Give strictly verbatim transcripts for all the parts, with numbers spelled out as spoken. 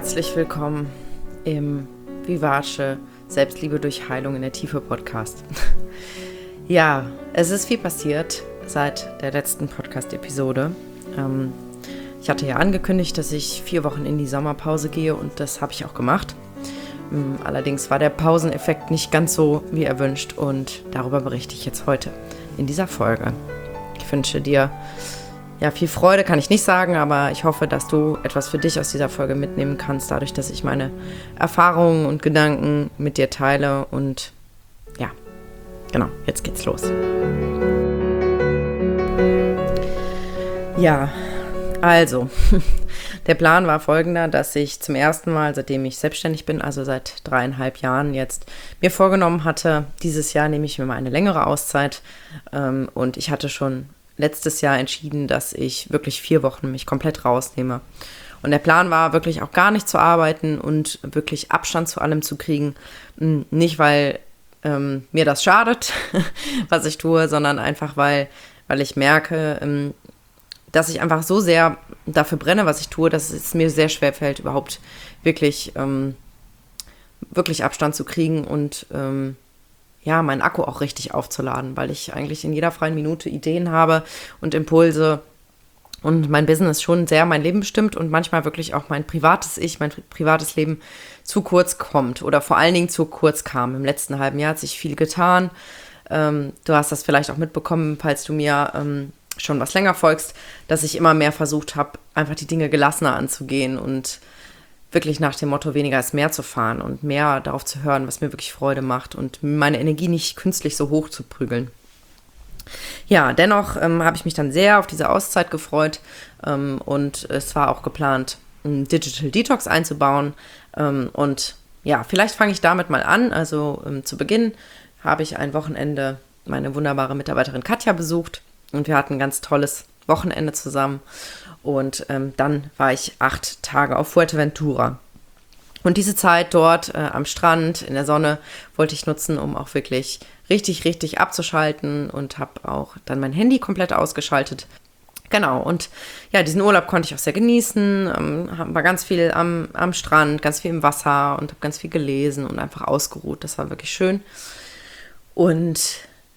Herzlich willkommen im Vivace Selbstliebe durch Heilung in der Tiefe Podcast. Ja, es ist viel passiert seit der letzten Podcast-Episode. Ähm, ich hatte ja angekündigt, dass ich vier Wochen in die Sommerpause gehe und das habe ich auch gemacht. Ähm, allerdings war der Pauseneffekt nicht ganz so wie erwünscht und darüber berichte ich jetzt heute in dieser Folge. Ich wünsche dir Ja, viel Freude kann ich nicht sagen, aber ich hoffe, dass du etwas für dich aus dieser Folge mitnehmen kannst, dadurch, dass ich meine Erfahrungen und Gedanken mit dir teile. Und ja, genau, jetzt geht's los. Ja, also, der Plan war folgender, dass ich zum ersten Mal, seitdem ich selbstständig bin, also seit dreieinhalb Jahren jetzt, mir vorgenommen hatte, dieses Jahr nehme ich mir mal eine längere Auszeit. Ähm, und ich hatte schon letztes Jahr entschieden, dass ich wirklich vier Wochen mich komplett rausnehme. Und der Plan war wirklich auch gar nicht zu arbeiten und wirklich Abstand zu allem zu kriegen. Nicht, weil ähm, mir das schadet, was ich tue, sondern einfach, weil, weil ich merke, ähm, dass ich einfach so sehr dafür brenne, was ich tue, dass es mir sehr schwer fällt, überhaupt wirklich, ähm, wirklich Abstand zu kriegen und ähm, ja, meinen Akku auch richtig aufzuladen, weil ich eigentlich in jeder freien Minute Ideen habe und Impulse und mein Business schon sehr mein Leben bestimmt und manchmal wirklich auch mein privates Ich, mein privates Leben zu kurz kommt oder vor allen Dingen zu kurz kam. Im letzten halben Jahr hat sich viel getan. Ähm, du hast das vielleicht auch mitbekommen, falls du mir ähm, schon was länger folgst, dass ich immer mehr versucht habe, einfach die Dinge gelassener anzugehen und wirklich nach dem Motto, weniger ist mehr zu fahren und mehr darauf zu hören, was mir wirklich Freude macht und meine Energie nicht künstlich so hoch zu prügeln. Ja, dennoch ähm, habe ich mich dann sehr auf diese Auszeit gefreut ähm, und es war auch geplant, einen Digital Detox einzubauen. Ähm, und ja, vielleicht fange ich damit mal an. Also ähm, zu Beginn habe ich ein Wochenende meine wunderbare Mitarbeiterin Katja besucht und wir hatten ein ganz tolles Wochenende zusammen. Und ähm, dann war ich acht Tage auf Fuerteventura. Und diese Zeit dort äh, am Strand, in der Sonne, wollte ich nutzen, um auch wirklich richtig, richtig abzuschalten und habe auch dann mein Handy komplett ausgeschaltet. Genau, und ja, diesen Urlaub konnte ich auch sehr genießen, ähm, war ganz viel am, am Strand, ganz viel im Wasser und habe ganz viel gelesen und einfach ausgeruht. Das war wirklich schön. Und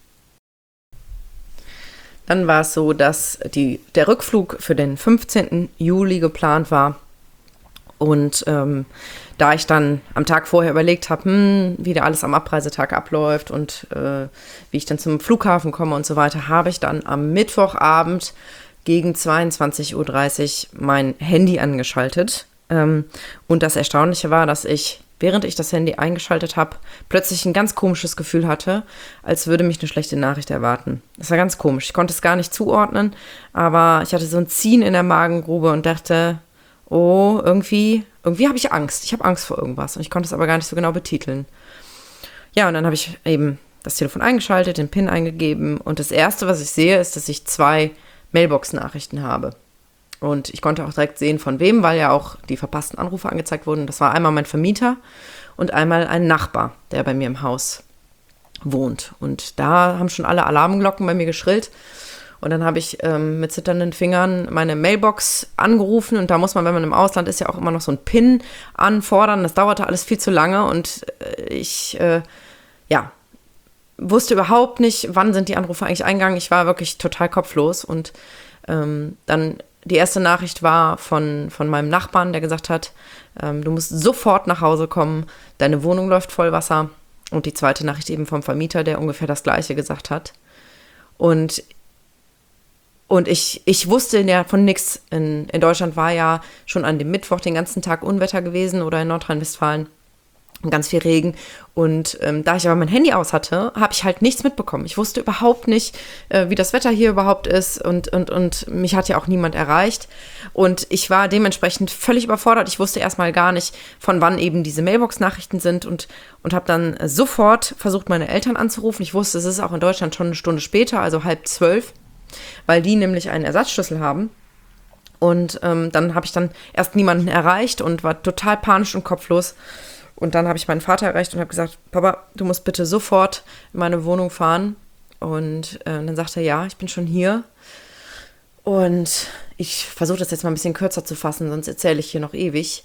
dann war es so, dass die, der Rückflug für den fünfzehnten Juli geplant war. Und ähm, da ich dann am Tag vorher überlegt habe, hm, wie da alles am Abreisetag abläuft und äh, wie ich dann zum Flughafen komme und so weiter, habe ich dann am Mittwochabend gegen zweiundzwanzig Uhr dreißig mein Handy angeschaltet. Ähm, und das Erstaunliche war, dass ich, während ich das Handy eingeschaltet habe, plötzlich ein ganz komisches Gefühl hatte, als würde mich eine schlechte Nachricht erwarten. Das war ganz komisch. Ich konnte es gar nicht zuordnen, aber ich hatte so ein Ziehen in der Magengrube und dachte, oh, irgendwie, irgendwie habe ich Angst. Ich habe Angst vor irgendwas und ich konnte es aber gar nicht so genau betiteln. Ja, und dann habe ich eben das Telefon eingeschaltet, den PIN eingegeben und das Erste, was ich sehe, ist, dass ich zwei Mailbox-Nachrichten habe. Und ich konnte auch direkt sehen, von wem, weil ja auch die verpassten Anrufe angezeigt wurden. Das war einmal mein Vermieter und einmal ein Nachbar, der bei mir im Haus wohnt. Und da haben schon alle Alarmglocken bei mir geschrillt. Und dann habe ich ähm, mit zitternden Fingern meine Mailbox angerufen. Und da muss man, wenn man im Ausland ist, ja auch immer noch so ein PIN anfordern. Das dauerte alles viel zu lange. Und äh, ich, äh, ja, wusste überhaupt nicht, wann sind die Anrufe eigentlich eingegangen. Ich war wirklich total kopflos. Und ähm, dann die erste Nachricht war von, von meinem Nachbarn, der gesagt hat, ähm, du musst sofort nach Hause kommen, deine Wohnung läuft voll Wasser. Und die zweite Nachricht eben vom Vermieter, der ungefähr das Gleiche gesagt hat. Und, und ich, ich wusste ja von nichts. In, in Deutschland war ja schon an dem Mittwoch den ganzen Tag Unwetter gewesen oder in Nordrhein-Westfalen. Ganz viel Regen und ähm, da ich aber mein Handy aus hatte, habe ich halt nichts mitbekommen. Ich wusste überhaupt nicht, äh, wie das Wetter hier überhaupt ist und, und, und mich hat ja auch niemand erreicht und ich war dementsprechend völlig überfordert. Ich wusste erstmal gar nicht, von wann eben diese Mailbox-Nachrichten sind und, und habe dann sofort versucht, meine Eltern anzurufen. Ich wusste, es ist auch in Deutschland schon eine Stunde später, also halb zwölf, weil die nämlich einen Ersatzschlüssel haben. Und ähm, dann habe ich dann erst niemanden erreicht und war total panisch und kopflos. Und dann habe ich meinen Vater erreicht und habe gesagt, Papa, du musst bitte sofort in meine Wohnung fahren. Und äh, dann sagte er, ja, ich bin schon hier. Und ich versuche das jetzt mal ein bisschen kürzer zu fassen, sonst erzähle ich hier noch ewig.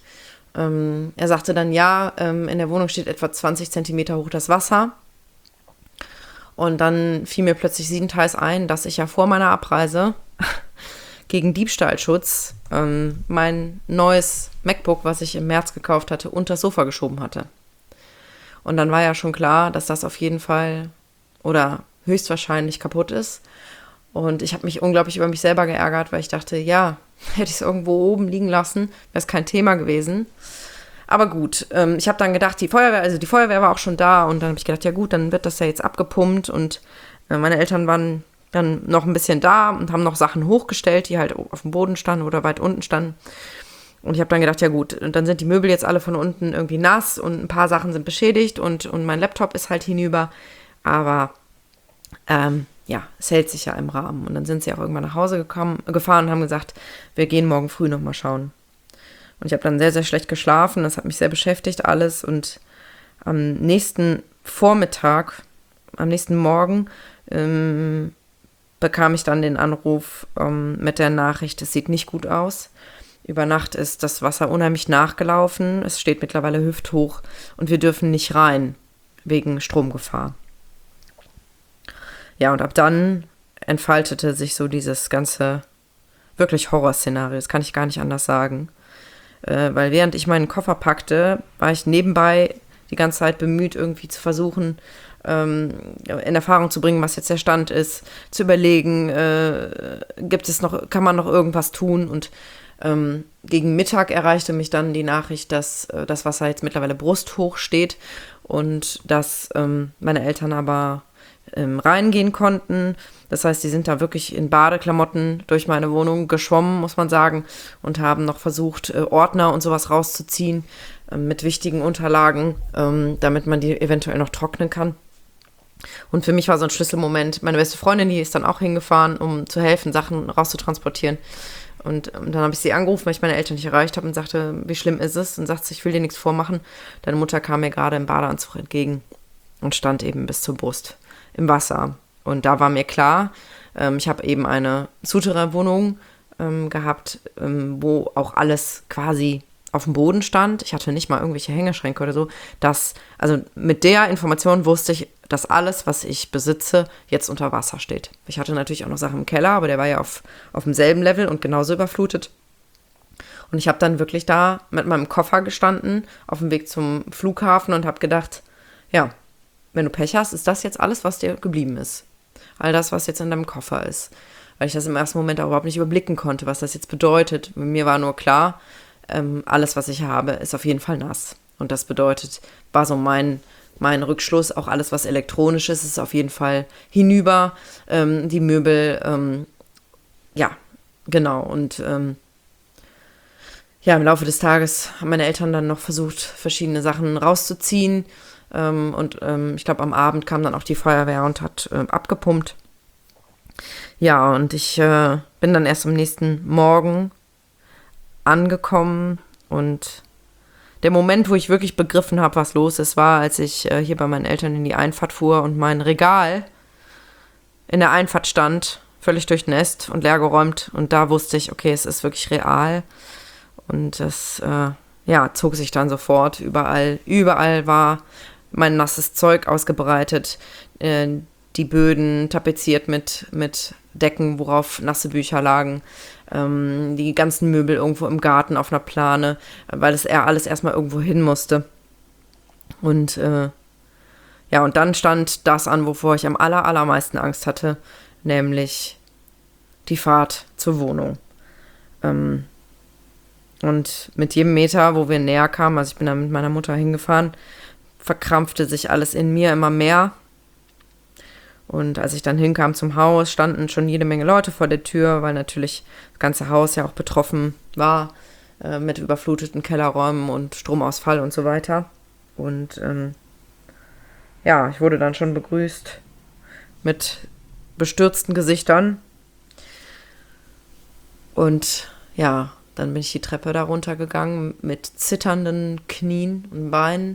ähm, er sagte dann, ja, ähm, in der Wohnung steht etwa zwanzig Zentimeter hoch das Wasser. Und dann fiel mir plötzlich siebenteils ein, dass ich ja vor meiner Abreise gegen Diebstahlschutz ähm, mein neues MacBook, was ich im März gekauft hatte, unter das Sofa geschoben hatte. Und dann war ja schon klar, dass das auf jeden Fall oder höchstwahrscheinlich kaputt ist. Und ich habe mich unglaublich über mich selber geärgert, weil ich dachte, ja, hätte ich es irgendwo oben liegen lassen, wäre es kein Thema gewesen. Aber gut, ähm, ich habe dann gedacht, die Feuerwehr, also die Feuerwehr war auch schon da und dann habe ich gedacht, ja gut, dann wird das ja jetzt abgepumpt und äh, meine Eltern waren dann noch ein bisschen da und haben noch Sachen hochgestellt, die halt auf dem Boden standen oder weit unten standen. Und ich habe dann gedacht, ja gut, und dann sind die Möbel jetzt alle von unten irgendwie nass und ein paar Sachen sind beschädigt und, und mein Laptop ist halt hinüber. Aber ähm, ja, es hält sich ja im Rahmen. Und dann sind sie auch irgendwann nach Hause gekommen, gefahren und haben gesagt, wir gehen morgen früh nochmal schauen. Und ich habe dann sehr, sehr schlecht geschlafen. Das hat mich sehr beschäftigt alles. Und am nächsten Vormittag, am nächsten Morgen, ähm, bekam ich dann den Anruf ähm, mit der Nachricht, es sieht nicht gut aus. Über Nacht ist das Wasser unheimlich nachgelaufen. Es steht mittlerweile hüfthoch und wir dürfen nicht rein, wegen Stromgefahr. Ja, und ab dann entfaltete sich so dieses ganze wirklich Horrorszenario. Das kann ich gar nicht anders sagen. Äh, weil während ich meinen Koffer packte, war ich nebenbei die ganze Zeit bemüht, irgendwie zu versuchen, ähm, in Erfahrung zu bringen, was jetzt der Stand ist, zu überlegen, äh, gibt es noch, kann man noch irgendwas tun? Und ähm, gegen Mittag erreichte mich dann die Nachricht, dass äh, das Wasser jetzt mittlerweile brusthoch steht und dass ähm, meine Eltern aber ähm, reingehen konnten. Das heißt, die sind da wirklich in Badeklamotten durch meine Wohnung geschwommen, muss man sagen, und haben noch versucht, äh, Ordner und sowas rauszuziehen äh, mit wichtigen Unterlagen, ähm, damit man die eventuell noch trocknen kann. Und für mich war so ein Schlüsselmoment. Meine beste Freundin, die ist dann auch hingefahren, um zu helfen, Sachen rauszutransportieren. Und, und dann habe ich sie angerufen, weil ich meine Eltern nicht erreicht habe und sagte, wie schlimm ist es? Und sagt sie, ich will dir nichts vormachen. Deine Mutter kam mir gerade im Badeanzug entgegen und stand eben bis zur Brust im Wasser. Und da war mir klar, ähm, ich habe eben eine Souterrain-Wohnung ähm, gehabt, ähm, wo auch alles quasi auf dem Boden stand. Ich hatte nicht mal irgendwelche Hängeschränke oder so. Dass, also mit der Information wusste ich, dass alles, was ich besitze, jetzt unter Wasser steht. Ich hatte natürlich auch noch Sachen im Keller, aber der war ja auf, auf demselben Level und genauso überflutet. Und ich habe dann wirklich da mit meinem Koffer gestanden, auf dem Weg zum Flughafen und habe gedacht, ja, wenn du Pech hast, ist das jetzt alles, was dir geblieben ist. All das, was jetzt in deinem Koffer ist. Weil ich das im ersten Moment auch überhaupt nicht überblicken konnte, was das jetzt bedeutet. Mir war nur klar, ähm, alles, was ich habe, ist auf jeden Fall nass. Und das bedeutet, war so mein, mein Rückschluss, auch alles, was elektronisch ist, ist auf jeden Fall hinüber. Ähm, die Möbel, ähm, ja, genau. Und ähm, ja, im Laufe des Tages haben meine Eltern dann noch versucht, verschiedene Sachen rauszuziehen. Ähm, und ähm, ich glaube, am Abend kam dann auch die Feuerwehr und hat äh, abgepumpt. Ja, und ich äh, bin dann erst am nächsten Morgen angekommen und der Moment, wo ich wirklich begriffen habe, was los ist, war, als ich äh, hier bei meinen Eltern in die Einfahrt fuhr und mein Regal in der Einfahrt stand, völlig durchnässt und leergeräumt. Und da wusste ich, okay, es ist wirklich real. Und das, äh, ja, zog sich dann sofort. Überall, überall war mein nasses Zeug ausgebreitet. Äh, die Böden tapeziert mit, mit Decken, worauf nasse Bücher lagen. Ähm, die ganzen Möbel irgendwo im Garten auf einer Plane, weil es eher alles erstmal irgendwo hin musste. Und äh, ja, und dann stand das an, wovor ich am aller, allermeisten Angst hatte, nämlich die Fahrt zur Wohnung. Ähm, und mit jedem Meter, wo wir näher kamen, also ich bin da mit meiner Mutter hingefahren, verkrampfte sich alles in mir immer mehr. Und als ich dann hinkam zum Haus, standen schon jede Menge Leute vor der Tür, weil natürlich das ganze Haus ja auch betroffen war äh, mit überfluteten Kellerräumen und Stromausfall und so weiter. Und ähm, ja, ich wurde dann schon begrüßt mit bestürzten Gesichtern. Und ja, dann bin ich die Treppe da runtergegangen mit zitternden Knien und Beinen.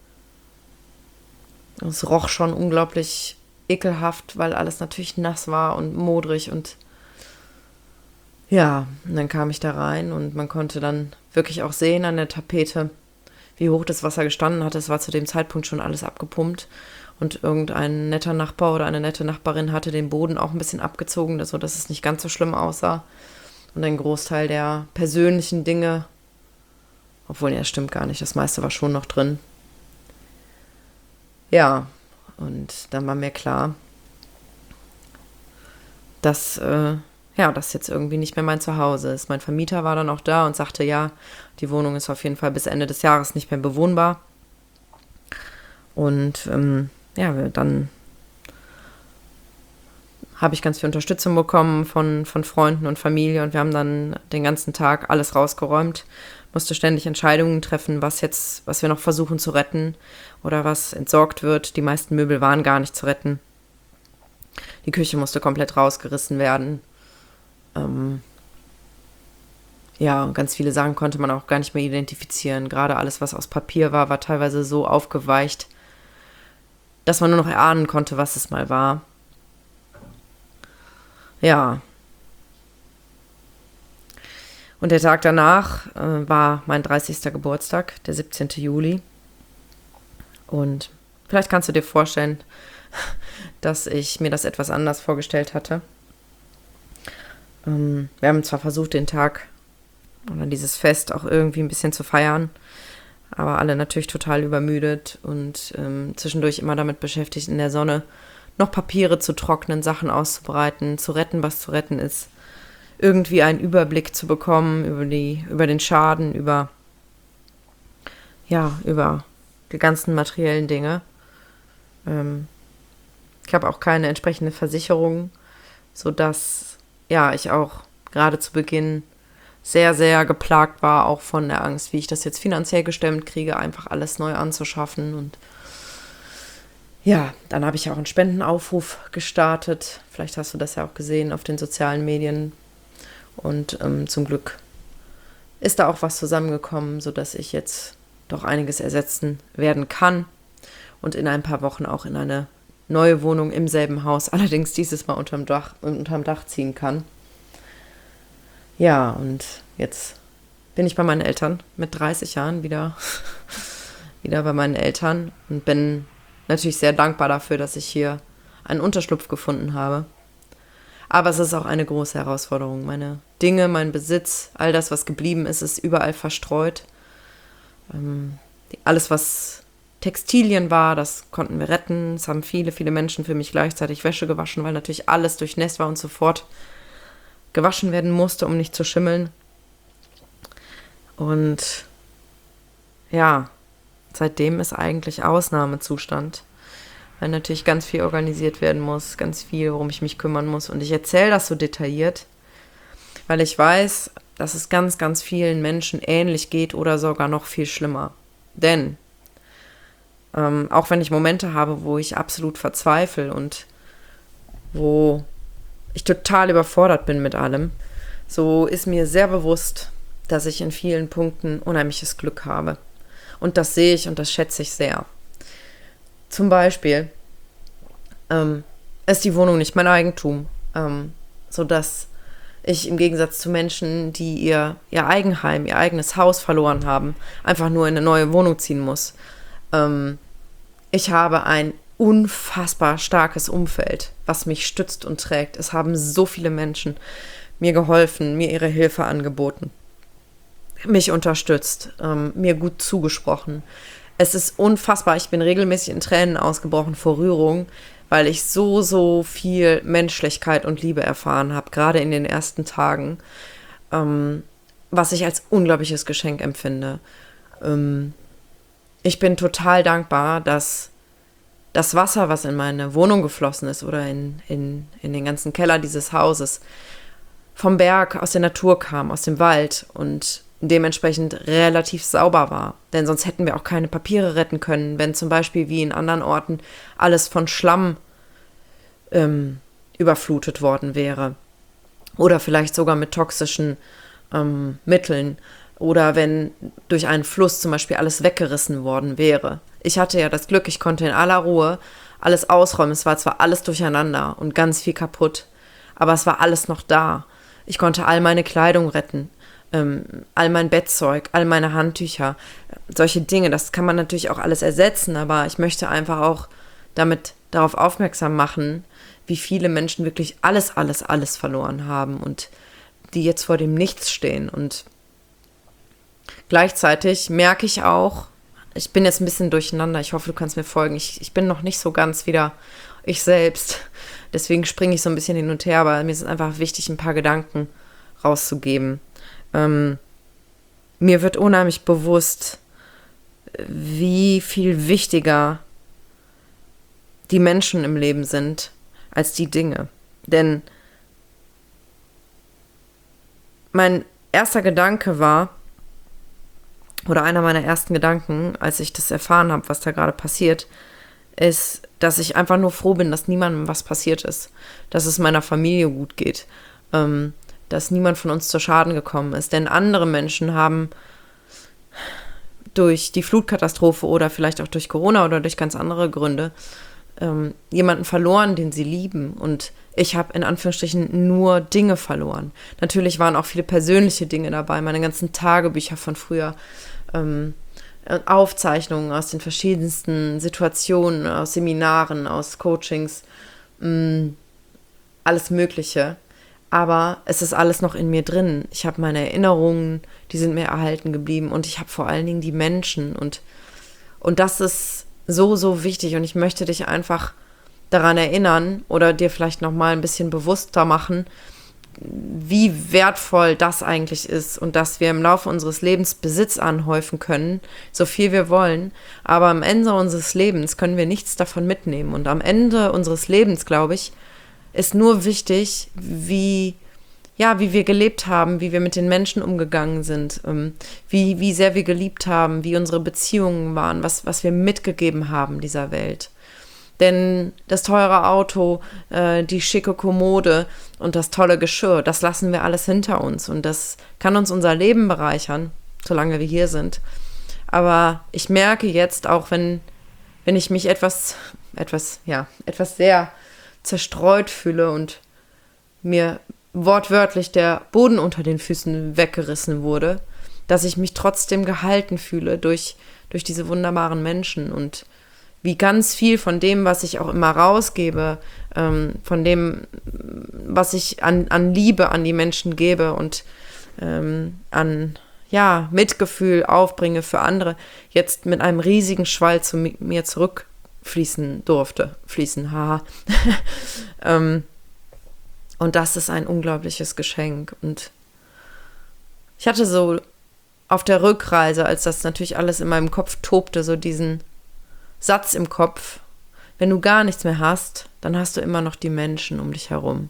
Es roch schon unglaublich ekelhaft, weil alles natürlich nass war und modrig und Ja, und dann kam ich da rein und man konnte dann wirklich auch sehen an der Tapete, wie hoch das Wasser gestanden hatte. Es war zu dem Zeitpunkt schon alles abgepumpt und irgendein netter Nachbar oder eine nette Nachbarin hatte den Boden auch ein bisschen abgezogen, sodass es nicht ganz so schlimm aussah. Und ein Großteil der persönlichen Dinge, obwohl, ja, das stimmt gar nicht, das meiste war schon noch drin. Ja, und dann war mir klar, dass, äh, ja, das jetzt irgendwie nicht mehr mein Zuhause ist. Mein Vermieter war dann auch da und sagte, ja, die Wohnung ist auf jeden Fall bis Ende des Jahres nicht mehr bewohnbar. Und ähm, ja, dann habe ich ganz viel Unterstützung bekommen von, von Freunden und Familie und wir haben dann den ganzen Tag alles rausgeräumt, musste ständig Entscheidungen treffen, was jetzt, was wir noch versuchen zu retten oder was entsorgt wird. Die meisten Möbel waren gar nicht zu retten. Die Küche musste komplett rausgerissen werden. Ähm ja, ganz viele Sachen konnte man auch gar nicht mehr identifizieren. Gerade alles, was aus Papier war, war teilweise so aufgeweicht, dass man nur noch erahnen konnte, was es mal war. Ja. Und der Tag danach äh, war mein dreißigster Geburtstag, der siebzehnten Juli. Und vielleicht kannst du dir vorstellen, dass ich mir das etwas anders vorgestellt hatte. Ähm, wir haben zwar versucht, den Tag oder dieses Fest auch irgendwie ein bisschen zu feiern, aber alle natürlich total übermüdet und ähm, zwischendurch immer damit beschäftigt, in der Sonne noch Papiere zu trocknen, Sachen auszubreiten, zu retten, was zu retten ist, irgendwie einen Überblick zu bekommen über die, über den Schaden, über, ja, über die ganzen materiellen Dinge. Ähm, ich habe auch keine entsprechende Versicherung, sodass, ja, ich auch gerade zu Beginn sehr, sehr geplagt war, auch von der Angst, wie ich das jetzt finanziell gestemmt kriege, einfach alles neu anzuschaffen. Und ja, dann habe ich auch einen Spendenaufruf gestartet. Vielleicht hast du das ja auch gesehen auf den sozialen Medien. Und ähm, zum Glück ist da auch was zusammengekommen, sodass ich jetzt doch einiges ersetzen werden kann und in ein paar Wochen auch in eine neue Wohnung im selben Haus, allerdings dieses Mal unterm Dach, unterm Dach ziehen kann. Ja, und jetzt bin ich bei meinen Eltern mit dreißig Jahren wieder, wieder bei meinen Eltern und bin natürlich sehr dankbar dafür, dass ich hier einen Unterschlupf gefunden habe. Aber es ist auch eine große Herausforderung. Meine Dinge, mein Besitz, all das, was geblieben ist, ist überall verstreut. Ähm, alles, was Textilien war, das konnten wir retten. Es haben viele, viele Menschen für mich gleichzeitig Wäsche gewaschen, weil natürlich alles durchnässt war und sofort gewaschen werden musste, um nicht zu schimmeln. Und ja, seitdem ist eigentlich Ausnahmezustand, weil natürlich ganz viel organisiert werden muss, ganz viel, worum ich mich kümmern muss. Und ich erzähle das so detailliert, weil ich weiß, dass es ganz, ganz vielen Menschen ähnlich geht oder sogar noch viel schlimmer. Denn ähm, auch wenn ich Momente habe, wo ich absolut verzweifle und wo ich total überfordert bin mit allem, so ist mir sehr bewusst, dass ich in vielen Punkten unheimliches Glück habe. Und das sehe ich und das schätze ich sehr. Zum Beispiel ähm, ist die Wohnung nicht mein Eigentum, ähm, sodass ich im Gegensatz zu Menschen, die ihr, ihr Eigenheim, ihr eigenes Haus verloren haben, einfach nur in eine neue Wohnung ziehen muss. Ähm, ich habe ein unfassbar starkes Umfeld, was mich stützt und trägt. Es haben so viele Menschen mir geholfen, mir ihre Hilfe angeboten, mich unterstützt, ähm, mir gut zugesprochen. Es ist unfassbar. Ich bin regelmäßig in Tränen ausgebrochen vor Rührung, weil ich so, so viel Menschlichkeit und Liebe erfahren habe, gerade in den ersten Tagen, ähm, was ich als unglaubliches Geschenk empfinde. Ähm, ich bin total dankbar, dass das Wasser, was in meine Wohnung geflossen ist oder in, in, in den ganzen Keller dieses Hauses, vom Berg, aus der Natur kam, aus dem Wald und dementsprechend relativ sauber war. Denn sonst hätten wir auch keine Papiere retten können, wenn zum Beispiel wie in anderen Orten alles von Schlamm ähm, überflutet worden wäre. Oder vielleicht sogar mit toxischen ähm, Mitteln. Oder wenn durch einen Fluss zum Beispiel alles weggerissen worden wäre. Ich hatte ja das Glück, ich konnte in aller Ruhe alles ausräumen. Es war zwar alles durcheinander und ganz viel kaputt, aber es war alles noch da. Ich konnte all meine Kleidung retten, ähm, all mein Bettzeug, all meine Handtücher, solche Dinge. Das kann man natürlich auch alles ersetzen, aber ich möchte einfach auch damit darauf aufmerksam machen, wie viele Menschen wirklich alles, alles, alles verloren haben und die jetzt vor dem Nichts stehen. Und gleichzeitig merke ich auch, ich bin jetzt ein bisschen durcheinander, ich hoffe, du kannst mir folgen, ich, ich bin noch nicht so ganz wieder ich selbst, deswegen springe ich so ein bisschen hin und her, aber mir ist es einfach wichtig, ein paar Gedanken rauszugeben. Ähm, mir wird unheimlich bewusst, wie viel wichtiger die Menschen im Leben sind als die Dinge. Denn mein erster Gedanke war, oder einer meiner ersten Gedanken, als ich das erfahren habe, was da gerade passiert, ist, dass ich einfach nur froh bin, dass niemandem was passiert ist. Dass es meiner Familie gut geht. Ähm, dass niemand von uns zu Schaden gekommen ist. Denn andere Menschen haben durch die Flutkatastrophe oder vielleicht auch durch Corona oder durch ganz andere Gründe ähm, jemanden verloren, den sie lieben. Und ich habe in Anführungsstrichen nur Dinge verloren. Natürlich waren auch viele persönliche Dinge dabei, meine ganzen Tagebücher von früher, ähm, Aufzeichnungen aus den verschiedensten Situationen, aus Seminaren, aus Coachings, mh, alles Mögliche. Aber es ist alles noch in mir drin. Ich habe meine Erinnerungen, die sind mir erhalten geblieben und ich habe vor allen Dingen die Menschen und, und das ist so, so wichtig und ich möchte dich einfach daran erinnern oder dir vielleicht nochmal ein bisschen bewusster machen, wie wertvoll das eigentlich ist und dass wir im Laufe unseres Lebens Besitz anhäufen können, so viel wir wollen, aber am Ende unseres Lebens können wir nichts davon mitnehmen und am Ende unseres Lebens, glaube ich, ist nur wichtig, wie, ja, wie wir gelebt haben, wie wir mit den Menschen umgegangen sind, ähm, wie, wie sehr wir geliebt haben, wie unsere Beziehungen waren, was, was wir mitgegeben haben dieser Welt. Denn das teure Auto, äh, die schicke Kommode und das tolle Geschirr, das lassen wir alles hinter uns. Und das kann uns unser Leben bereichern, solange wir hier sind. Aber ich merke jetzt auch, wenn, wenn ich mich etwas, etwas, ja, etwas sehr zerstreut fühle und mir wortwörtlich der Boden unter den Füßen weggerissen wurde, dass ich mich trotzdem gehalten fühle durch, durch diese wunderbaren Menschen und wie ganz viel von dem, was ich auch immer rausgebe, ähm, von dem, was ich an, an Liebe an die Menschen gebe und ähm, an ja, Mitgefühl aufbringe für andere, jetzt mit einem riesigen Schwall zu mir zurückfließen durfte. Fließen, haha. ähm, und das ist ein unglaubliches Geschenk. Und ich hatte so auf der Rückreise, als das natürlich alles in meinem Kopf tobte, so diesen Satz im Kopf: Wenn du gar nichts mehr hast, dann hast du immer noch die Menschen um dich herum.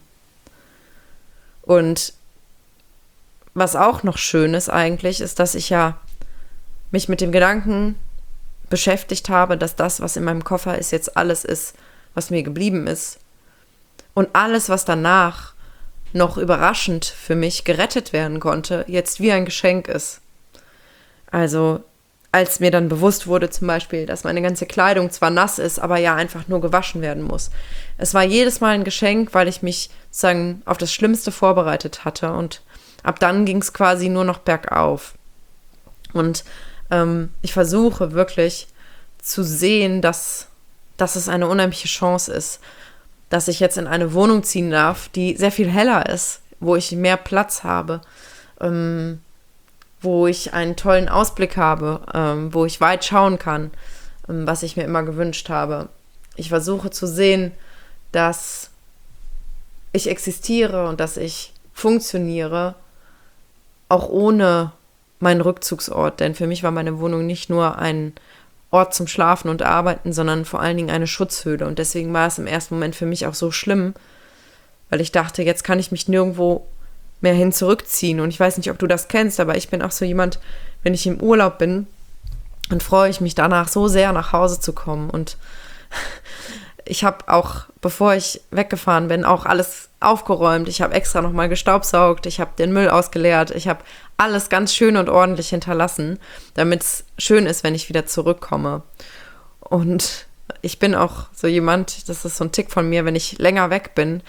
Und was auch noch schön ist eigentlich, ist, dass ich ja mich mit dem Gedanken beschäftigt habe, dass das, was in meinem Koffer ist, jetzt alles ist, was mir geblieben ist. Und alles, was danach noch überraschend für mich gerettet werden konnte, jetzt wie ein Geschenk ist. Also als mir dann bewusst wurde zum Beispiel, dass meine ganze Kleidung zwar nass ist, aber ja einfach nur gewaschen werden muss. Es war jedes Mal ein Geschenk, weil ich mich sozusagen auf das Schlimmste vorbereitet hatte und ab dann ging es quasi nur noch bergauf. Und ähm, ich versuche wirklich zu sehen, dass, dass es eine unheimliche Chance ist, dass ich jetzt in eine Wohnung ziehen darf, die sehr viel heller ist, wo ich mehr Platz habe, ähm, wo ich einen tollen Ausblick habe, ähm, wo ich weit schauen kann, ähm, was ich mir immer gewünscht habe. Ich versuche zu sehen, dass ich existiere und dass ich funktioniere, auch ohne meinen Rückzugsort. Denn für mich war meine Wohnung nicht nur ein Ort zum Schlafen und Arbeiten, sondern vor allen Dingen eine Schutzhöhle. Und deswegen war es im ersten Moment für mich auch so schlimm, weil ich dachte, jetzt kann ich mich nirgendwo mehr hin zurückziehen. Und ich weiß nicht, ob du das kennst, aber ich bin auch so jemand, wenn ich im Urlaub bin, dann freue ich mich danach so sehr, nach Hause zu kommen. Und ich habe auch, bevor ich weggefahren bin, auch alles aufgeräumt. Ich habe extra nochmal gestaubsaugt, ich habe den Müll ausgeleert, ich habe alles ganz schön und ordentlich hinterlassen, damit es schön ist, wenn ich wieder zurückkomme. Und ich bin auch so jemand, das ist so ein Tick von mir, wenn ich länger weg bin,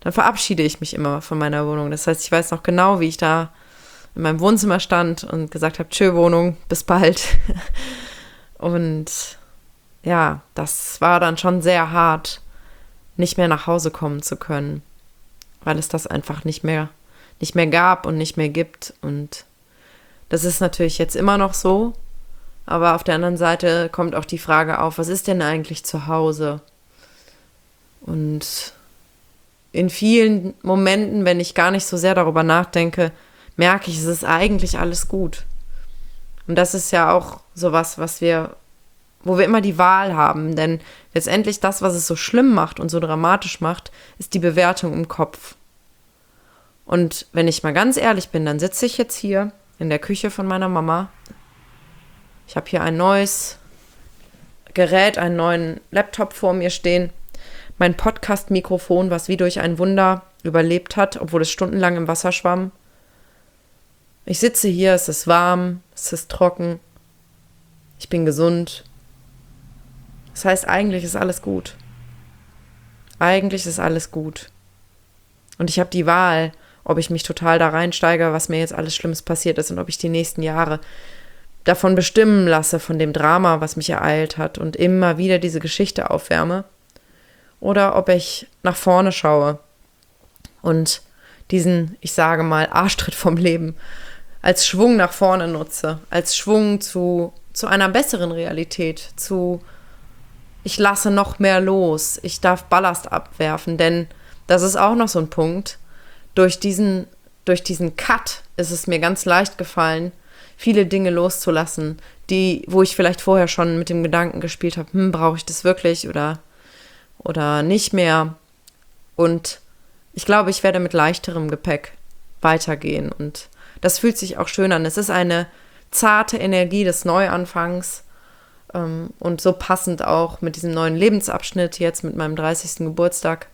dann verabschiede ich mich immer von meiner Wohnung. Das heißt, ich weiß noch genau, wie ich da in meinem Wohnzimmer stand und gesagt habe, tschö Wohnung, bis bald. Und ja, das war dann schon sehr hart, nicht mehr nach Hause kommen zu können, weil es das einfach nicht mehr, nicht mehr gab und nicht mehr gibt. Und das ist natürlich jetzt immer noch so, aber auf der anderen Seite kommt auch die Frage auf, was ist denn eigentlich zu Hause? Und in vielen Momenten, wenn ich gar nicht so sehr darüber nachdenke, merke ich, es ist eigentlich alles gut. Und das ist ja auch sowas, was wir, wo wir immer die Wahl haben, denn letztendlich das, was es so schlimm macht und so dramatisch macht, ist die Bewertung im Kopf. Und wenn ich mal ganz ehrlich bin, dann sitze ich jetzt hier in der Küche von meiner Mama. Ich habe hier ein neues Gerät, einen neuen Laptop vor mir stehen. Mein Podcast-Mikrofon, was wie durch ein Wunder überlebt hat, obwohl es stundenlang im Wasser schwamm. Ich sitze hier, es ist warm, es ist trocken. Ich bin gesund. Das heißt, eigentlich ist alles gut. Eigentlich ist alles gut. Und ich habe die Wahl, ob ich mich total da reinsteige, was mir jetzt alles Schlimmes passiert ist und ob ich die nächsten Jahre davon bestimmen lasse, von dem Drama, was mich ereilt hat und immer wieder diese Geschichte aufwärme. Oder ob ich nach vorne schaue und diesen, ich sage mal, Arschtritt vom Leben als Schwung nach vorne nutze, als Schwung zu, zu einer besseren Realität, zu ich lasse noch mehr los, ich darf Ballast abwerfen, denn das ist auch noch so ein Punkt. Durch diesen, durch diesen Cut ist es mir ganz leicht gefallen, viele Dinge loszulassen, die, wo ich vielleicht vorher schon mit dem Gedanken gespielt habe, hm, brauche ich das wirklich oder, oder nicht mehr. Und ich glaube, ich werde mit leichterem Gepäck weitergehen und das fühlt sich auch schön an. Es ist eine zarte Energie des Neuanfangs ähm, und so passend auch mit diesem neuen Lebensabschnitt jetzt mit meinem dreißigsten Geburtstag.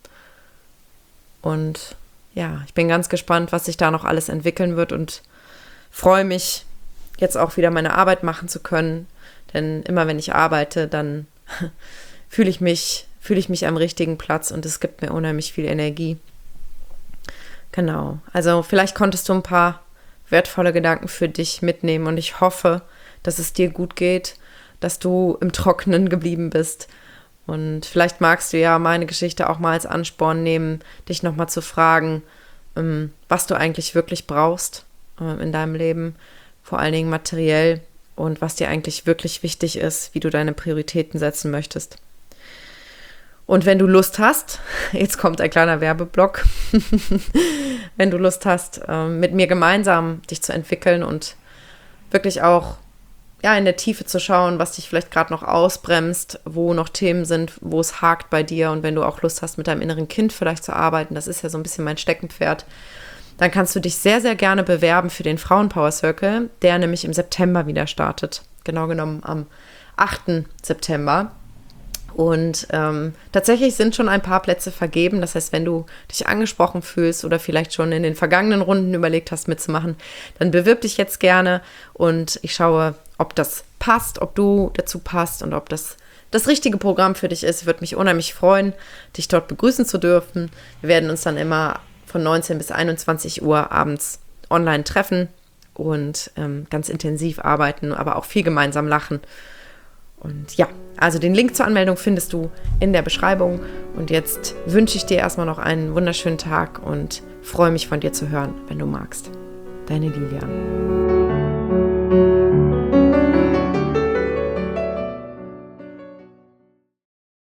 Und ja, ich bin ganz gespannt, was sich da noch alles entwickeln wird und freue mich, jetzt auch wieder meine Arbeit machen zu können. Denn immer wenn ich arbeite, dann fühle ich mich, fühle ich mich am richtigen Platz und es gibt mir unheimlich viel Energie. Genau, also vielleicht konntest du ein paar wertvolle Gedanken für dich mitnehmen und ich hoffe, dass es dir gut geht, dass du im Trockenen geblieben bist. Und vielleicht magst du ja meine Geschichte auch mal als Ansporn nehmen, dich nochmal zu fragen, was du eigentlich wirklich brauchst in deinem Leben, vor allen Dingen materiell und was dir eigentlich wirklich wichtig ist, wie du deine Prioritäten setzen möchtest. Und wenn du Lust hast, jetzt kommt ein kleiner Werbeblock, wenn du Lust hast, mit mir gemeinsam dich zu entwickeln und wirklich auch ja, in der Tiefe zu schauen, was dich vielleicht gerade noch ausbremst, wo noch Themen sind, wo es hakt bei dir und wenn du auch Lust hast, mit deinem inneren Kind vielleicht zu arbeiten, das ist ja so ein bisschen mein Steckenpferd, dann kannst du dich sehr, sehr gerne bewerben für den Frauenpower Circle, der nämlich im September wieder startet, genau genommen am achten September. Und ähm, tatsächlich sind schon ein paar Plätze vergeben. Das heißt, wenn du dich angesprochen fühlst oder vielleicht schon in den vergangenen Runden überlegt hast, mitzumachen, dann bewirb dich jetzt gerne und ich schaue, ob das passt, ob du dazu passt und ob das das richtige Programm für dich ist. Ich würde mich unheimlich freuen, dich dort begrüßen zu dürfen. Wir werden uns dann immer von neunzehn bis einundzwanzig Uhr abends online treffen und ähm, ganz intensiv arbeiten, aber auch viel gemeinsam lachen. Und ja, also den Link zur Anmeldung findest du in der Beschreibung. Und jetzt wünsche ich dir erstmal noch einen wunderschönen Tag und freue mich von dir zu hören, wenn du magst. Deine Lilian.